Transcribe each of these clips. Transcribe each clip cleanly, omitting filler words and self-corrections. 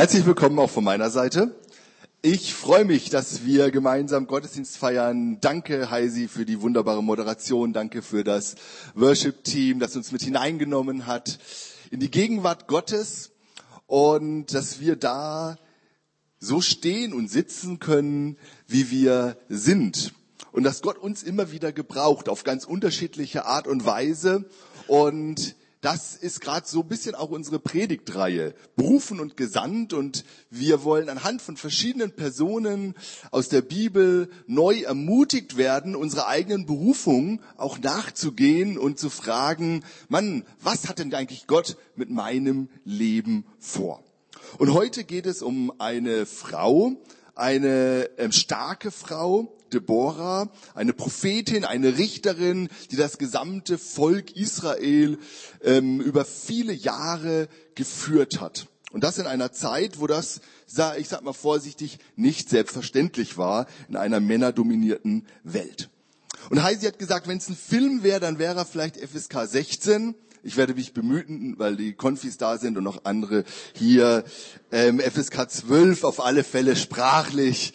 Herzlich willkommen auch von meiner Seite. Ich freue mich, dass wir gemeinsam Gottesdienst feiern. Danke, Heisi, für die wunderbare Moderation. Danke für das Worship-Team, das uns mit hineingenommen hat in die Gegenwart Gottes und dass wir da so stehen und sitzen können, wie wir sind. Und dass Gott uns immer wieder gebraucht, auf ganz unterschiedliche Art und Weise. Und das ist gerade so ein bisschen auch unsere Predigtreihe, Berufen und Gesandt. Und wir wollen anhand von verschiedenen Personen aus der Bibel neu ermutigt werden, unsere eigenen Berufungen auch nachzugehen und zu fragen, Mann, was hat denn eigentlich Gott mit meinem Leben vor? Und heute geht es um eine Frau, eine starke Frau, Deborah, eine Prophetin, eine Richterin, die das gesamte Volk Israel über viele Jahre geführt hat. Und das in einer Zeit, wo das, ich sag mal vorsichtig, nicht selbstverständlich war in einer männerdominierten Welt. Und Heisi hat gesagt, wenn es ein Film wäre, dann wäre er vielleicht FSK 16. Ich werde mich bemühen, weil die Konfis da sind und noch andere hier, FSK 12 auf alle Fälle sprachlich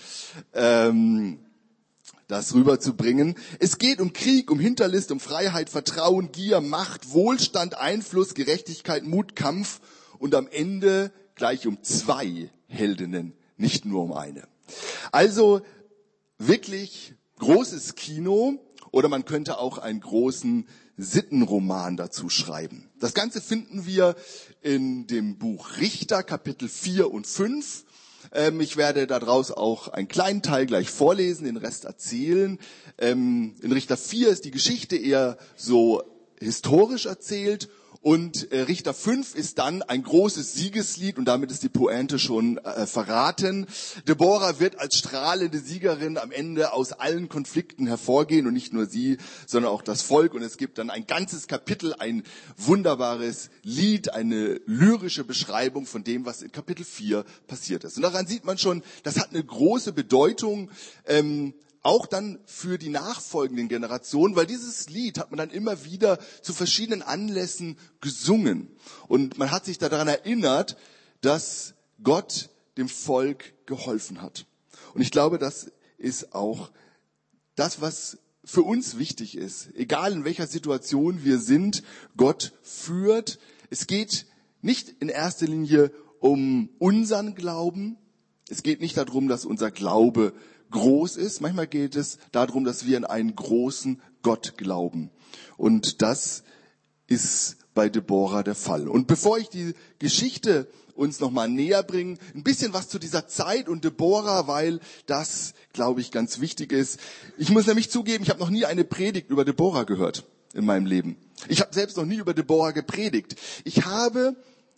das rüberzubringen. Es geht um Krieg, um Hinterlist, um Freiheit, Vertrauen, Gier, Macht, Wohlstand, Einfluss, Gerechtigkeit, Mut, Kampf und am Ende gleich um 2 Heldinnen, nicht nur um eine. Also wirklich großes Kino oder man könnte auch einen großen Sittenroman dazu schreiben. Das Ganze finden wir in dem Buch Richter, Kapitel 4 und 5. Ich werde daraus auch einen kleinen Teil gleich vorlesen, den Rest erzählen. In Richter 4 ist die Geschichte eher so historisch erzählt und Richter 5 ist dann ein großes Siegeslied und damit ist die Pointe schon verraten. Deborah wird als strahlende Siegerin am Ende aus allen Konflikten hervorgehen und nicht nur sie, sondern auch das Volk. Und es gibt dann ein ganzes Kapitel, ein wunderbares Lied, eine lyrische Beschreibung von dem, was in Kapitel 4 passiert ist. Und daran sieht man schon, das hat eine große Bedeutung, auch dann für die nachfolgenden Generationen, weil dieses Lied hat man dann immer wieder zu verschiedenen Anlässen gesungen. Und man hat sich daran erinnert, dass Gott dem Volk geholfen hat. Und ich glaube, das ist auch das, was für uns wichtig ist. Egal in welcher Situation wir sind, Gott führt. Es geht nicht in erster Linie um unseren Glauben. Es geht nicht darum, dass unser Glaube groß ist. Manchmal geht es darum, dass wir an einen großen Gott glauben. Und das ist bei Deborah der Fall. Und bevor ich die Geschichte uns nochmal näher bringe, ein bisschen was zu dieser Zeit und Deborah, weil das, glaube ich, ganz wichtig ist. Ich muss nämlich zugeben, ich habe noch nie eine Predigt über Deborah gehört in meinem Leben. Ich habe selbst noch nie über Deborah gepredigt. Ich habe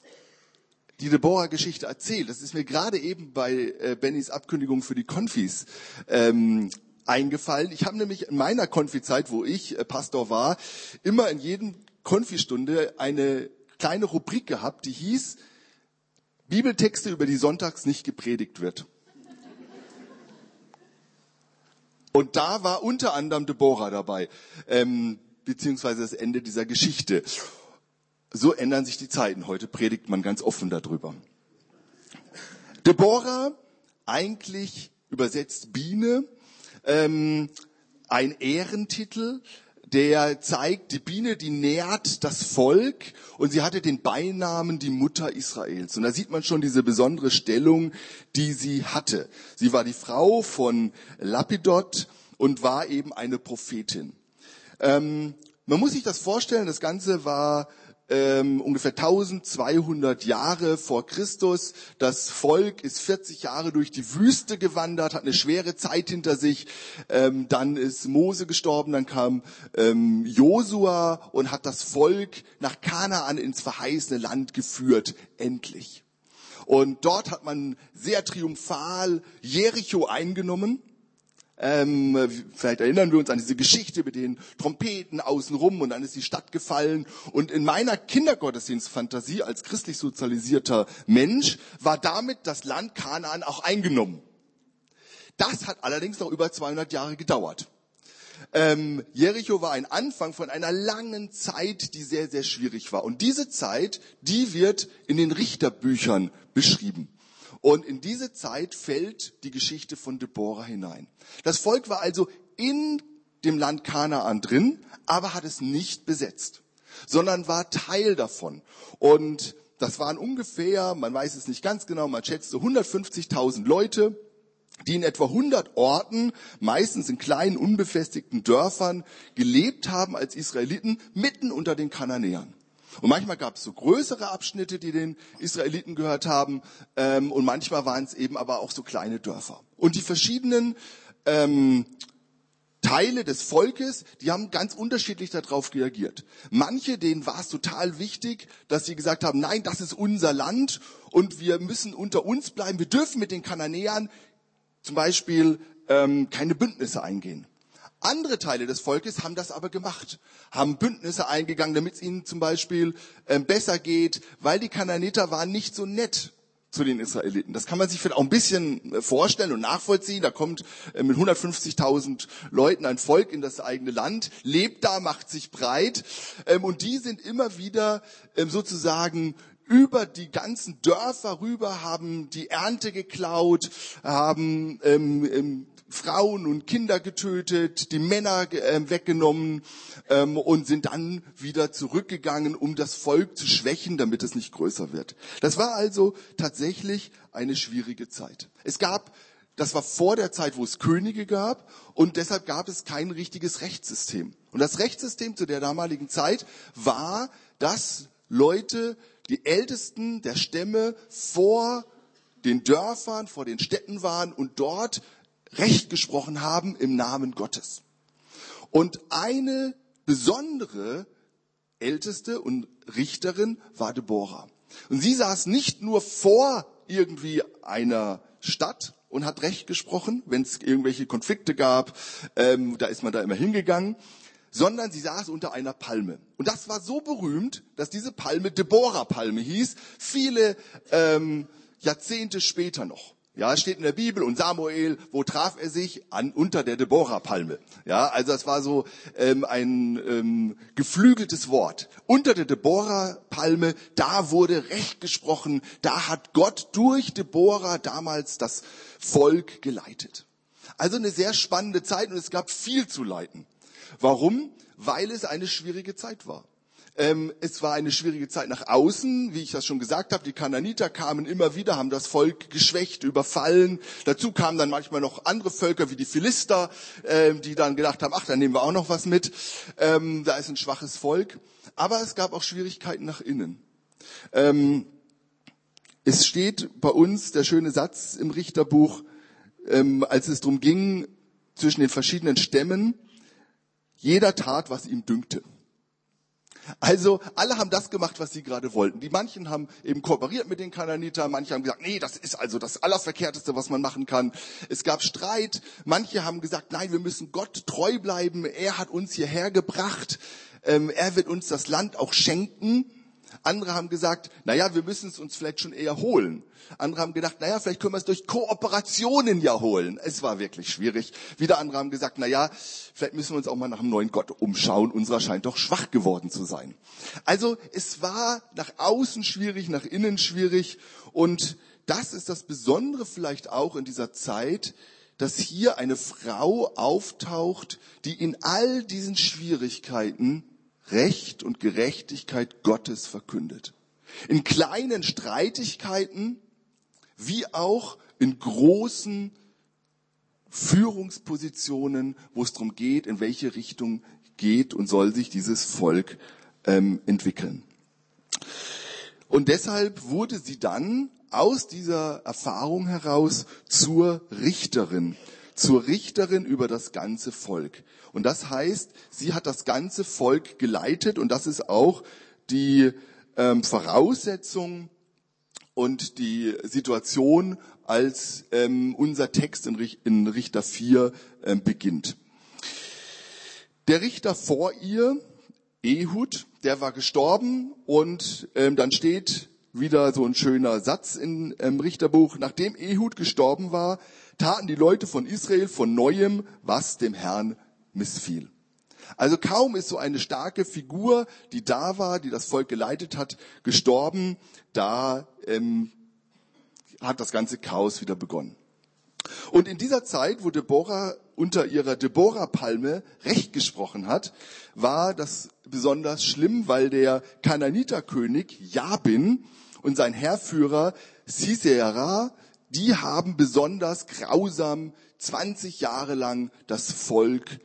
die Deborah-Geschichte erzählt. Das ist mir gerade eben bei Bennys Abkündigung für die Konfis eingefallen. Ich habe nämlich in meiner Konfizeit, wo ich Pastor war, immer in jedem Konfistunde eine kleine Rubrik gehabt, die hieß Bibeltexte, über die sonntags nicht gepredigt wird. Und da war unter anderem Deborah dabei, beziehungsweise das Ende dieser Geschichte. So ändern sich die Zeiten. Heute predigt man ganz offen darüber. Deborah, eigentlich übersetzt Biene, ein Ehrentitel, der zeigt, die Biene, die nährt das Volk und sie hatte den Beinamen die Mutter Israels. Und da sieht man schon diese besondere Stellung, die sie hatte. Sie war die Frau von Lapidot und war eben eine Prophetin. Man muss sich das vorstellen, das Ganze war ungefähr 1200 Jahre vor Christus. Das Volk ist 40 Jahre durch die Wüste gewandert, hat eine schwere Zeit hinter sich. Dann ist Mose gestorben, dann kam Josua und hat das Volk nach Kanaan ins verheißene Land geführt, endlich. Und dort hat man sehr triumphal Jericho eingenommen. Vielleicht erinnern wir uns an diese Geschichte mit den Trompeten außenrum und dann ist die Stadt gefallen. Und in meiner Kindergottesdienstfantasie als christlich sozialisierter Mensch war damit das Land Kanaan auch eingenommen. Das hat allerdings noch über 200 Jahre gedauert. Jericho war ein Anfang von einer langen Zeit, die sehr, sehr schwierig war. Und diese Zeit, die wird in den Richterbüchern beschrieben. Und in diese Zeit fällt die Geschichte von Deborah hinein. Das Volk war also in dem Land Kanaan drin, aber hat es nicht besetzt, sondern war Teil davon. Und das waren ungefähr, man weiß es nicht ganz genau, man schätzte 150.000 Leute, die in etwa 100 Orten, meistens in kleinen, unbefestigten Dörfern, gelebt haben als Israeliten, mitten unter den Kananäern. Und manchmal gab es so größere Abschnitte, die den Israeliten gehört haben, und manchmal waren es eben aber auch so kleine Dörfer. Und die verschiedenen Teile des Volkes, die haben ganz unterschiedlich darauf reagiert. Manche, denen war es total wichtig, dass sie gesagt haben, nein, das ist unser Land und wir müssen unter uns bleiben. Wir dürfen mit den Kananäern zum Beispiel keine Bündnisse eingehen. Andere Teile des Volkes haben das aber gemacht, haben Bündnisse eingegangen, damit es ihnen zum Beispiel besser geht, weil die Kanaaniter waren nicht so nett zu den Israeliten. Das kann man sich vielleicht auch ein bisschen vorstellen und nachvollziehen. Da kommt mit 150.000 Leuten ein Volk in das eigene Land, lebt da, macht sich breit, und die sind immer wieder sozusagen über die ganzen Dörfer rüber, haben die Ernte geklaut, haben Frauen und Kinder getötet, die Männer weggenommen und sind dann wieder zurückgegangen, um das Volk zu schwächen, damit es nicht größer wird. Das war also tatsächlich eine schwierige Zeit. Das war vor der Zeit, wo es Könige gab, und deshalb gab es kein richtiges Rechtssystem. Und das Rechtssystem zu der damaligen Zeit war, dass Leute, die Ältesten der Stämme, vor den Dörfern, vor den Städten waren und dort Recht gesprochen haben im Namen Gottes. Und eine besondere Älteste und Richterin war Deborah. Und sie saß nicht nur vor irgendwie einer Stadt und hat Recht gesprochen, wenn es irgendwelche Konflikte gab, da ist man da immer hingegangen, sondern sie saß unter einer Palme. Und das war so berühmt, dass diese Palme Deborah-Palme hieß, viele Jahrzehnte später noch. Ja, es steht in der Bibel, und Samuel, wo traf er sich? Unter der Deborah-Palme. Ja, also es war so ein geflügeltes Wort. Unter der Deborah-Palme, da wurde Recht gesprochen, da hat Gott durch Deborah damals das Volk geleitet. Also eine sehr spannende Zeit, und es gab viel zu leiten. Warum? Weil es eine schwierige Zeit war. Es war eine schwierige Zeit nach außen, wie ich das schon gesagt habe. Die Kanaaniter kamen immer wieder, haben das Volk geschwächt, überfallen. Dazu kamen dann manchmal noch andere Völker wie die Philister, die dann gedacht haben, ach, dann nehmen wir auch noch was mit. Da ist ein schwaches Volk. Aber es gab auch Schwierigkeiten nach innen. Es steht bei uns der schöne Satz im Richterbuch, als es darum ging, zwischen den verschiedenen Stämmen, jeder tat, was ihm dünkte. Also alle haben das gemacht, was sie gerade wollten. Die manchen haben eben kooperiert mit den Kanaanitern, manche haben gesagt, nee, das ist also das Allerverkehrteste, was man machen kann. Es gab Streit, manche haben gesagt, nein, wir müssen Gott treu bleiben, er hat uns hierher gebracht, er wird uns das Land auch schenken. Andere haben gesagt, naja, wir müssen es uns vielleicht schon eher holen. Andere haben gedacht, naja, vielleicht können wir es durch Kooperationen ja holen. Es war wirklich schwierig. Wieder andere haben gesagt, naja, vielleicht müssen wir uns auch mal nach einem neuen Gott umschauen. Unserer scheint doch schwach geworden zu sein. Also es war nach außen schwierig, nach innen schwierig. Und das ist das Besondere vielleicht auch in dieser Zeit, dass hier eine Frau auftaucht, die in all diesen Schwierigkeiten Recht und Gerechtigkeit Gottes verkündet. In kleinen Streitigkeiten wie auch in großen Führungspositionen, wo es darum geht, in welche Richtung geht und soll sich dieses Volk entwickeln. Und deshalb wurde sie dann aus dieser Erfahrung heraus zur Richterin über das ganze Volk. Und das heißt, sie hat das ganze Volk geleitet, und das ist auch die Voraussetzung und die Situation, als unser Text in Richter 4 beginnt. Der Richter vor ihr, Ehud, der war gestorben, und dann steht wieder so ein schöner Satz im Richterbuch: Nachdem Ehud gestorben war, taten die Leute von Israel von Neuem, was dem Herrn missfiel. Also kaum ist so eine starke Figur, die da war, die das Volk geleitet hat, gestorben, da hat das ganze Chaos wieder begonnen. Und in dieser Zeit, wo Deborah unter ihrer Deborah-Palme Recht gesprochen hat, war das besonders schlimm, weil der Kanaaniterkönig Jabin und sein Heerführer Sisera, die haben besonders grausam 20 Jahre lang das Volk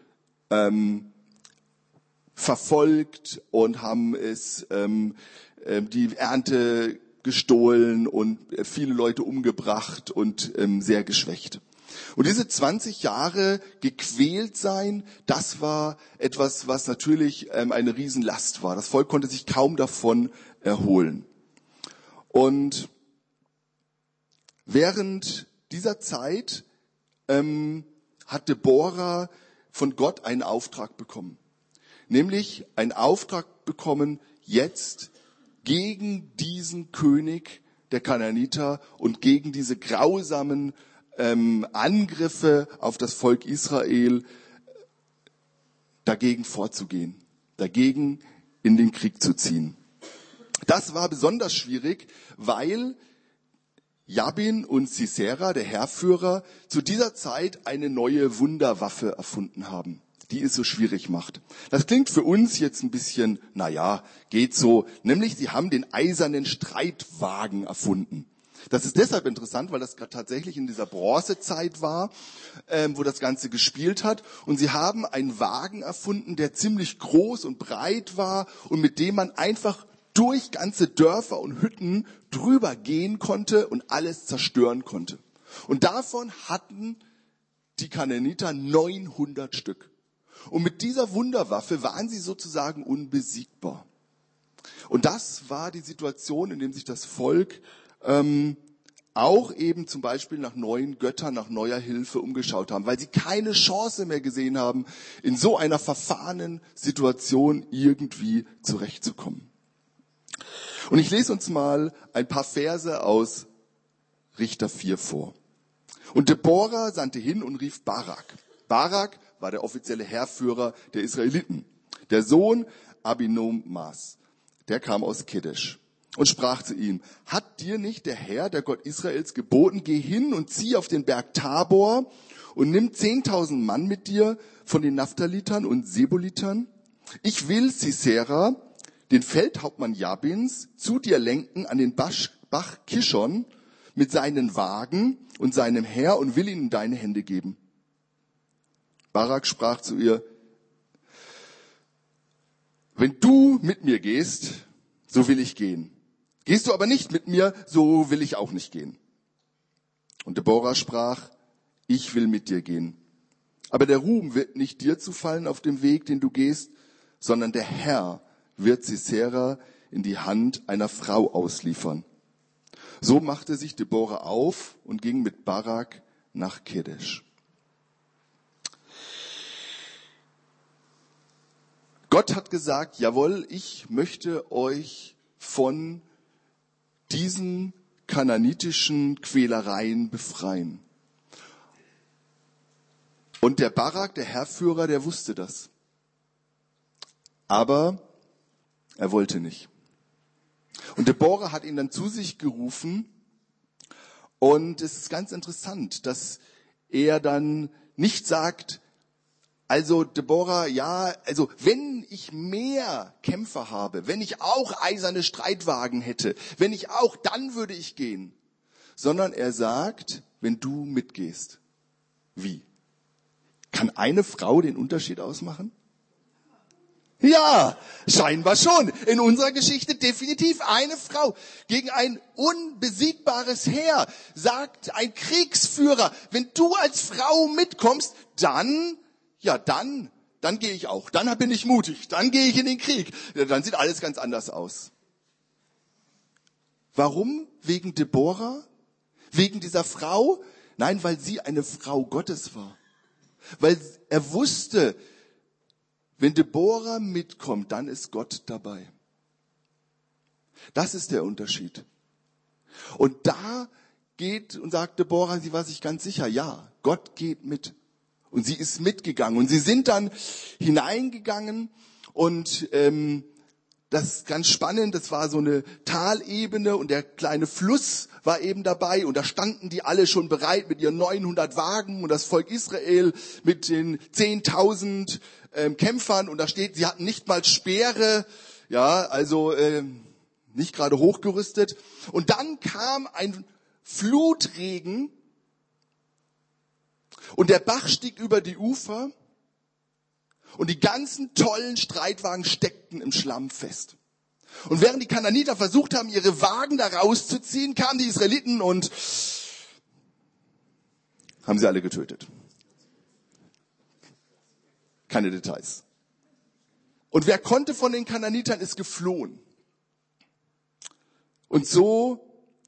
verfolgt und haben es die Ernte gestohlen und viele Leute umgebracht und sehr geschwächt. Und diese 20 Jahre gequält sein, das war etwas, was natürlich eine Riesenlast war. Das Volk konnte sich kaum davon erholen. Und während dieser Zeit hat Deborah von Gott einen Auftrag bekommen. Nämlich einen Auftrag bekommen, jetzt gegen diesen König der Kanaaniter und gegen diese grausamen Angriffe auf das Volk Israel dagegen vorzugehen, dagegen in den Krieg zu ziehen. Das war besonders schwierig, weil Jabin und Sisera, der Heerführer, zu dieser Zeit eine neue Wunderwaffe erfunden haben, die es so schwierig macht. Das klingt für uns jetzt ein bisschen, geht so. Nämlich, sie haben den eisernen Streitwagen erfunden. Das ist deshalb interessant, weil das tatsächlich in dieser Bronzezeit war, wo das Ganze gespielt hat. Und sie haben einen Wagen erfunden, der ziemlich groß und breit war und mit dem man einfach durch ganze Dörfer und Hütten drüber gehen konnte und alles zerstören konnte. Und davon hatten die Kanaaniter 900 Stück. Und mit dieser Wunderwaffe waren sie sozusagen unbesiegbar. Und das war die Situation, in der sich das Volk auch eben zum Beispiel nach neuen Göttern, nach neuer Hilfe umgeschaut haben, weil sie keine Chance mehr gesehen haben, in so einer verfahrenen Situation irgendwie zurechtzukommen. Und ich lese uns mal ein paar Verse aus Richter 4 vor. Und Deborah sandte hin und rief Barak. Barak war der offizielle Heerführer der Israeliten. Der Sohn Abinomas, der kam aus Kedesh und sprach zu ihm: Hat dir nicht der Herr, der Gott Israels, geboten, geh hin und zieh auf den Berg Tabor und nimm 10.000 Mann mit dir von den Naphtalitern und Sebulitern? Ich will Sisera, den Feldhauptmann Jabins, zu dir lenken an den Bach Kishon mit seinen Wagen und seinem Heer und will ihn in deine Hände geben. Barak sprach zu ihr: Wenn du mit mir gehst, so will ich gehen. Gehst du aber nicht mit mir, so will ich auch nicht gehen. Und Deborah sprach: Ich will mit dir gehen. Aber der Ruhm wird nicht dir zufallen auf dem Weg, den du gehst, sondern der Herr wird Sisera in die Hand einer Frau ausliefern. So machte sich Deborah auf und ging mit Barak nach Kedesh. Gott hat gesagt: Jawohl, ich möchte euch von diesen kanaanitischen Quälereien befreien. Und der Barak, der Heerführer, der wusste das. Aber er wollte nicht. Und Deborah hat ihn dann zu sich gerufen. Und es ist ganz interessant, dass er dann nicht sagt: Also Deborah, wenn ich mehr Kämpfer habe, wenn ich auch eiserne Streitwagen hätte, wenn ich auch, dann würde ich gehen. Sondern er sagt: Wenn du mitgehst. Wie? Kann eine Frau den Unterschied ausmachen? Ja, scheinbar schon. In unserer Geschichte definitiv eine Frau gegen ein unbesiegbares Heer. Sagt ein Kriegsführer: Wenn du als Frau mitkommst, dann gehe ich auch. Dann bin ich mutig. Dann gehe ich in den Krieg. Ja, dann sieht alles ganz anders aus. Warum? Wegen Deborah? Wegen dieser Frau? Nein, weil sie eine Frau Gottes war. Weil er wusste, wenn Deborah mitkommt, dann ist Gott dabei. Das ist der Unterschied. Und da geht und sagt Deborah, sie war sich ganz sicher: Ja, Gott geht mit. Und sie ist mitgegangen. Und sie sind dann hineingegangen und das ist ganz spannend, das war so eine Talebene und der kleine Fluss war eben dabei und da standen die alle schon bereit mit ihren 900 Wagen und das Volk Israel mit den 10.000 Kämpfern und da steht, sie hatten nicht mal Speere, ja, also nicht gerade hochgerüstet. Und dann kam ein Flutregen und der Bach stieg über die Ufer und die ganzen tollen Streitwagen steckten im Schlamm fest. Und während die Kanaaniter versucht haben, ihre Wagen da rauszuziehen, kamen die Israeliten und haben sie alle getötet. Keine Details. Und wer konnte von den Kanaanitern, ist geflohen. Und so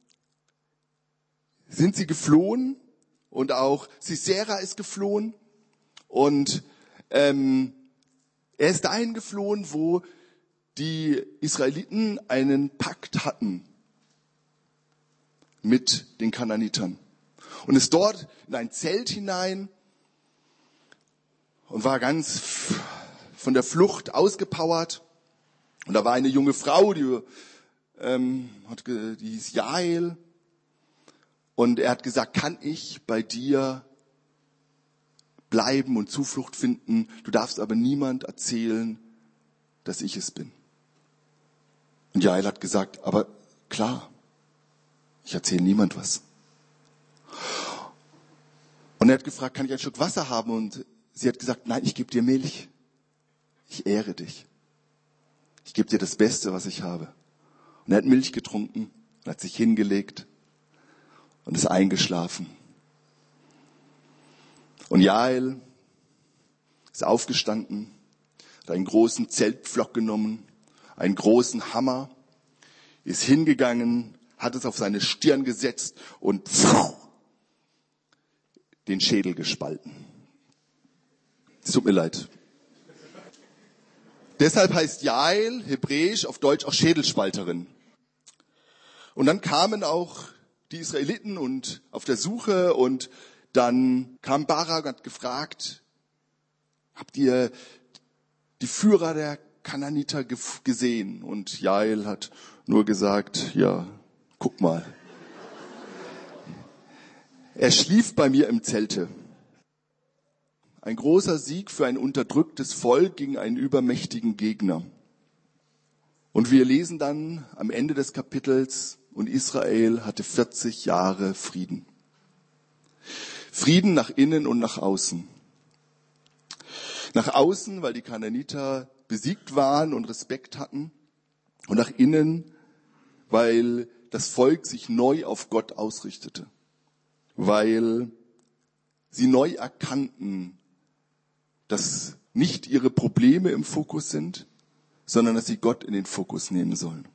sind sie geflohen und auch Sisera ist geflohen und er ist dahin geflohen, wo die Israeliten einen Pakt hatten mit den Kanaanitern und ist dort in ein Zelt hinein und war ganz von der Flucht ausgepowert. Und da war eine junge Frau, die hieß Jael. Und er hat gesagt, kann ich bei dir bleiben und Zuflucht finden? Du darfst aber niemand erzählen, dass ich es bin. Und Jael hat gesagt, aber klar, ich erzähle niemand was. Und er hat gefragt, kann ich ein Stück Wasser haben? Und sie hat gesagt, nein, ich gebe dir Milch. Ich ehre dich. Ich gebe dir das Beste, was ich habe. Und er hat Milch getrunken und hat sich hingelegt und ist eingeschlafen. Und Jael ist aufgestanden, hat einen großen Zeltpflock genommen, einen großen Hammer, ist hingegangen, hat es auf seine Stirn gesetzt und den Schädel gespalten. Es tut mir leid. Deshalb heißt Jael hebräisch auf Deutsch auch Schädelspalterin. Und dann kamen auch die Israeliten und auf der Suche und dann kam Barak und hat gefragt, habt ihr die Führer der Kanaaniter gesehen? Und Jael hat nur gesagt, ja, guck mal. Er schlief bei mir im Zelte. Ein großer Sieg für ein unterdrücktes Volk gegen einen übermächtigen Gegner. Und wir lesen dann am Ende des Kapitels, und Israel hatte 40 Jahre Frieden. Frieden nach innen und nach außen. Nach außen, weil die Kanaaniter besiegt waren und Respekt hatten. Und nach innen, weil das Volk sich neu auf Gott ausrichtete. Weil sie neu erkannten, dass nicht ihre Probleme im Fokus sind, sondern dass sie Gott in den Fokus nehmen sollen.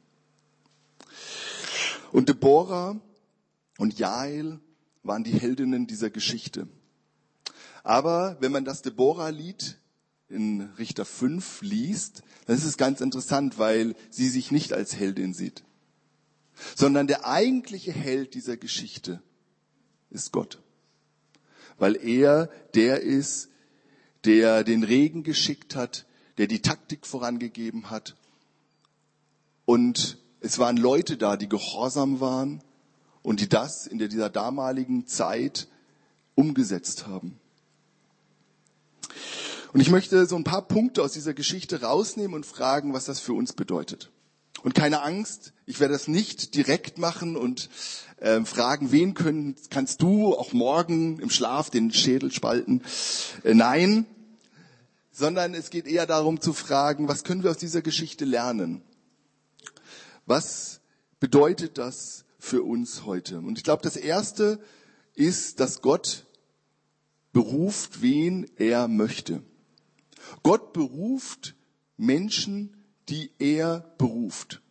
Und Deborah und Jael waren die Heldinnen dieser Geschichte. Aber wenn man das Deborah-Lied in Richter 5 liest, dann ist es ganz interessant, weil sie sich nicht als Heldin sieht, sondern der eigentliche Held dieser Geschichte ist Gott. Weil er der ist, der den Regen geschickt hat, der die Taktik vorangegeben hat. Und es waren Leute da, die gehorsam waren und die das in dieser damaligen Zeit umgesetzt haben. Und ich möchte so ein paar Punkte aus dieser Geschichte rausnehmen und fragen, was das für uns bedeutet. Und keine Angst, ich werde das nicht direkt machen und fragen, wen kannst du auch morgen im Schlaf den Schädel spalten? Nein, sondern es geht eher darum zu fragen, was können wir aus dieser Geschichte lernen? Was bedeutet das für uns heute? Und ich glaube, das Erste ist, dass Gott beruft, wen er möchte. Gott beruft Menschen, die er beruft.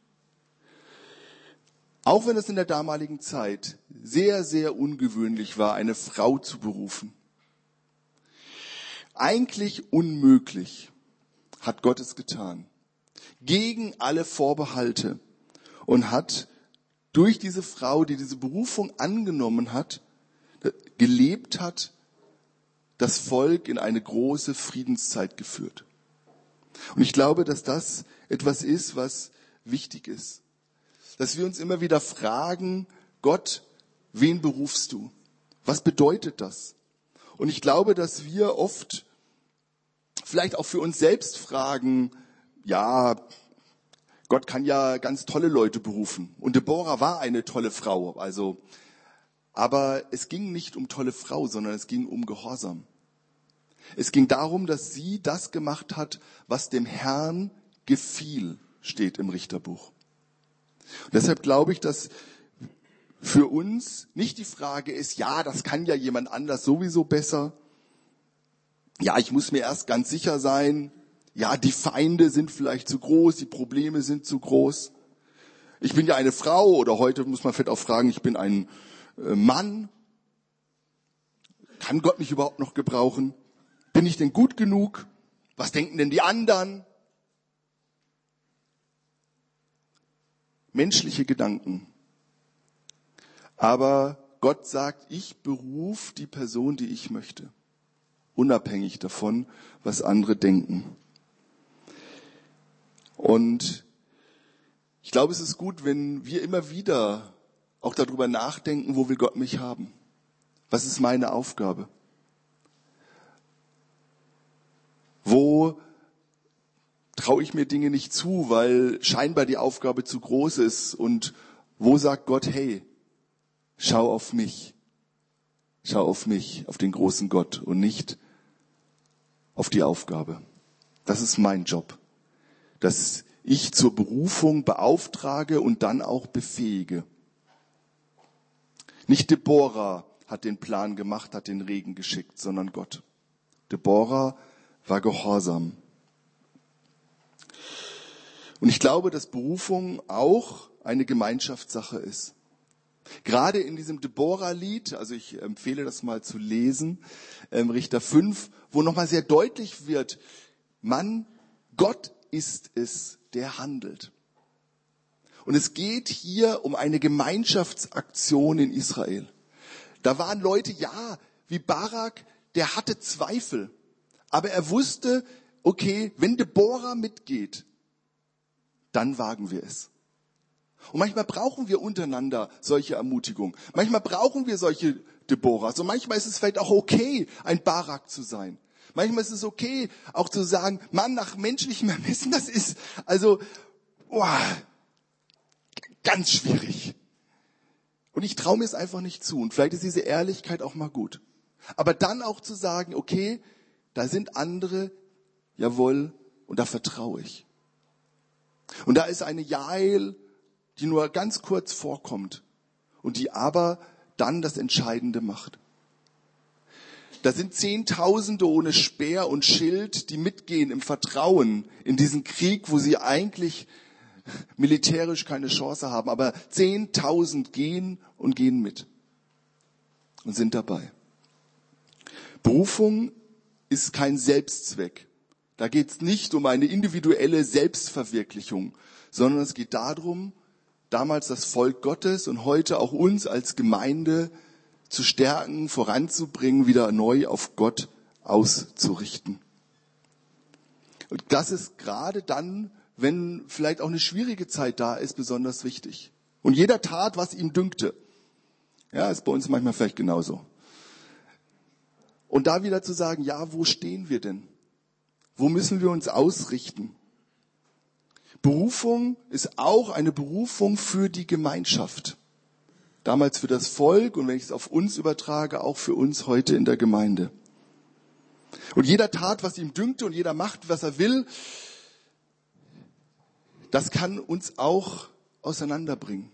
Auch wenn es in der damaligen Zeit sehr, sehr ungewöhnlich war, eine Frau zu berufen. Eigentlich unmöglich hat Gott es getan. Gegen alle Vorbehalte. Und hat durch diese Frau, die diese Berufung angenommen hat, gelebt hat, das Volk in eine große Friedenszeit geführt. Und ich glaube, dass das etwas ist, was wichtig ist. Dass wir uns immer wieder fragen, Gott, wen berufst du? Was bedeutet das? Und ich glaube, dass wir oft vielleicht auch für uns selbst fragen, ja, Gott kann ja ganz tolle Leute berufen. Und Deborah war eine tolle Frau. Aber es ging nicht um tolle Frau, sondern es ging um Gehorsam. Es ging darum, dass sie das gemacht hat, was dem Herrn gefiel, steht im Richterbuch. Und deshalb glaube ich, dass für uns nicht die Frage ist, ja, das kann ja jemand anders sowieso besser. Ja, ich muss mir erst ganz sicher sein. Ja, die Feinde sind vielleicht zu groß, die Probleme sind zu groß. Ich bin ja eine Frau oder heute muss man vielleicht auch fragen, ich bin ein Mann. Kann Gott mich überhaupt noch gebrauchen? Bin ich denn gut genug? Was denken denn die anderen? Menschliche Gedanken. Aber Gott sagt, ich berufe die Person, die ich möchte. Unabhängig davon, was andere denken. Und ich glaube, es ist gut, wenn wir immer wieder auch darüber nachdenken, wo will Gott mich haben? Was ist meine Aufgabe? Wo traue ich mir Dinge nicht zu, weil scheinbar die Aufgabe zu groß ist? Und wo sagt Gott, hey, schau auf mich, auf den großen Gott und nicht auf die Aufgabe. Das ist mein Job, dass ich zur Berufung beauftrage und dann auch befähige. Nicht Deborah hat den Plan gemacht, hat den Regen geschickt, sondern Gott. Deborah war gehorsam. Und ich glaube, dass Berufung auch eine Gemeinschaftssache ist. Gerade in diesem Deborah-Lied, also ich empfehle das mal zu lesen, Richter 5, wo nochmal sehr deutlich wird, Mann, Gott ist es, der handelt. Und es geht hier um eine Gemeinschaftsaktion in Israel. Da waren Leute, ja, wie Barak, der hatte Zweifel. Aber er wusste, okay, wenn Deborah mitgeht, dann wagen wir es. Und manchmal brauchen wir untereinander solche Ermutigung. Manchmal brauchen wir solche Deborahs. Und manchmal ist es vielleicht auch okay, ein Barak zu sein. Manchmal ist es okay, auch zu sagen, Mann, nach menschlichem Ermessen, das ist ganz schwierig. Und ich traue mir es einfach nicht zu. Und vielleicht ist diese Ehrlichkeit auch mal gut. Aber dann auch zu sagen, okay, da sind andere, jawohl, und da vertraue ich. Und da ist eine Jael, die nur ganz kurz vorkommt und die aber dann das Entscheidende macht. Da sind Zehntausende ohne Speer und Schild, die mitgehen im Vertrauen in diesen Krieg, wo sie eigentlich militärisch keine Chance haben. Aber 10.000 gehen und gehen mit und sind dabei. Berufung ist kein Selbstzweck. Da geht es nicht um eine individuelle Selbstverwirklichung, sondern es geht darum, damals das Volk Gottes und heute auch uns als Gemeinde zu stärken, voranzubringen, wieder neu auf Gott auszurichten. Und das ist gerade dann, wenn vielleicht auch eine schwierige Zeit da ist, besonders wichtig. Und jeder tat, was ihm dünkte. Ja, ist bei uns manchmal vielleicht genauso. Und da wieder zu sagen, ja, wo stehen wir denn? Wo müssen wir uns ausrichten? Berufung ist auch eine Berufung für die Gemeinschaft. Damals für das Volk und wenn ich es auf uns übertrage, auch für uns heute in der Gemeinde. Und jeder tat, was ihm dünkte und jeder macht, was er will. Das kann uns auch auseinanderbringen.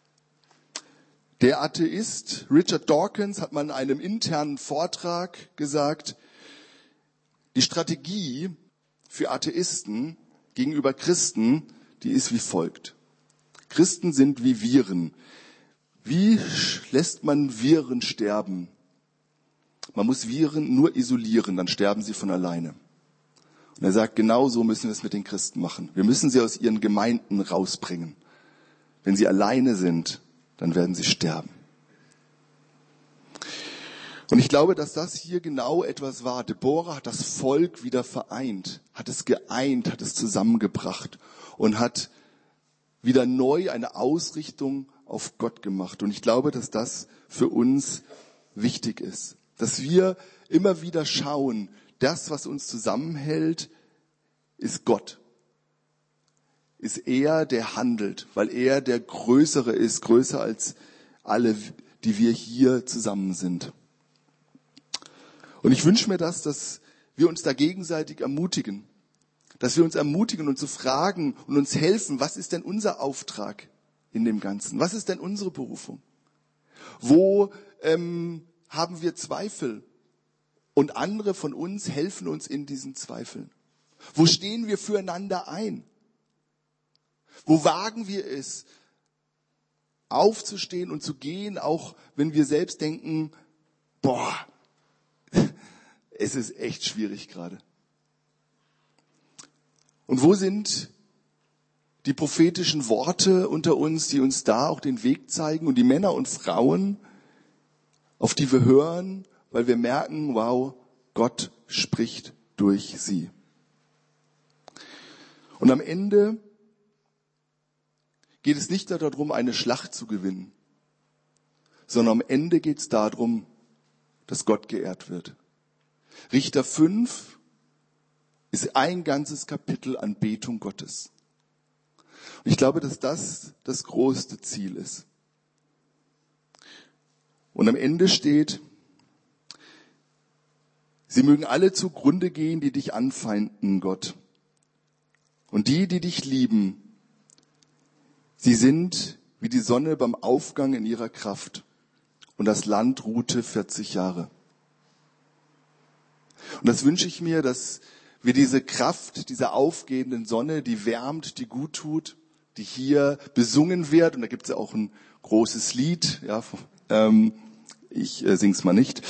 Der Atheist Richard Dawkins hat mal in einem internen Vortrag gesagt, die Strategie für Atheisten gegenüber Christen, die ist wie folgt. Christen sind wie Viren. Wie lässt man Viren sterben? Man muss Viren nur isolieren, dann sterben sie von alleine. Und er sagt, genau so müssen wir es mit den Christen machen. Wir müssen sie aus ihren Gemeinden rausbringen. Wenn sie alleine sind, dann werden sie sterben. Und ich glaube, dass das hier genau etwas war. Deborah hat das Volk wieder vereint, hat es geeint, hat es zusammengebracht und hat wieder neu eine Ausrichtung auf Gott gemacht. Und ich glaube, dass das für uns wichtig ist. Dass wir immer wieder schauen, das, was uns zusammenhält, ist Gott. Ist er, der handelt, weil er der Größere ist, größer als alle, die wir hier zusammen sind. Und ich wünsche mir das, dass wir uns da gegenseitig ermutigen. Dass wir uns ermutigen und zu fragen und uns helfen, was ist denn unser Auftrag in dem Ganzen? Was ist denn unsere Berufung? Wo haben wir Zweifel? Und andere von uns helfen uns in diesen Zweifeln. Wo stehen wir füreinander ein? Wo wagen wir es, aufzustehen und zu gehen, auch wenn wir selbst denken, boah, es ist echt schwierig gerade. Und wo sind die prophetischen Worte unter uns, die uns da auch den Weg zeigen und die Männer und Frauen, auf die wir hören, weil wir merken, wow, Gott spricht durch sie. Und am Ende geht es nicht darum, eine Schlacht zu gewinnen, sondern am Ende geht es darum, dass Gott geehrt wird. Richter 5 ist ein ganzes Kapitel Anbetung Gottes. Und ich glaube, dass das das größte Ziel ist. Und am Ende steht, sie mögen alle zugrunde gehen, die dich anfeinden, Gott. Und die dich lieben, sie sind wie die Sonne beim Aufgang in ihrer Kraft. Und das Land ruhte 40 Jahre. Und das wünsche ich mir, dass wir diese Kraft dieser aufgehenden Sonne, die wärmt, die gut tut, die hier besungen wird, und da gibt es ja auch ein großes Lied, ja, ich sing's mal nicht,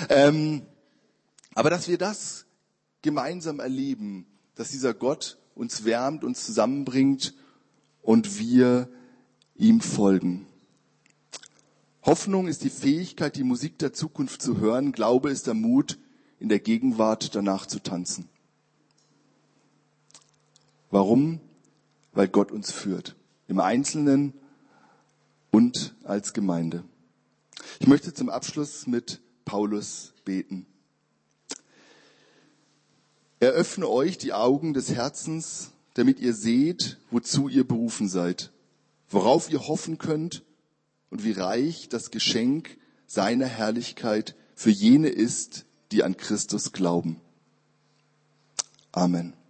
aber dass wir das gemeinsam erleben, dass dieser Gott uns wärmt, uns zusammenbringt und wir ihm folgen. Hoffnung ist die Fähigkeit, die Musik der Zukunft zu hören. Glaube ist der Mut, in der Gegenwart danach zu tanzen. Warum? Weil Gott uns führt. Im Einzelnen und als Gemeinde. Ich möchte zum Abschluss mit Paulus beten. Eröffne euch die Augen des Herzens, damit ihr seht, wozu ihr berufen seid, worauf ihr hoffen könnt und wie reich das Geschenk seiner Herrlichkeit für jene ist, die an Christus glauben. Amen.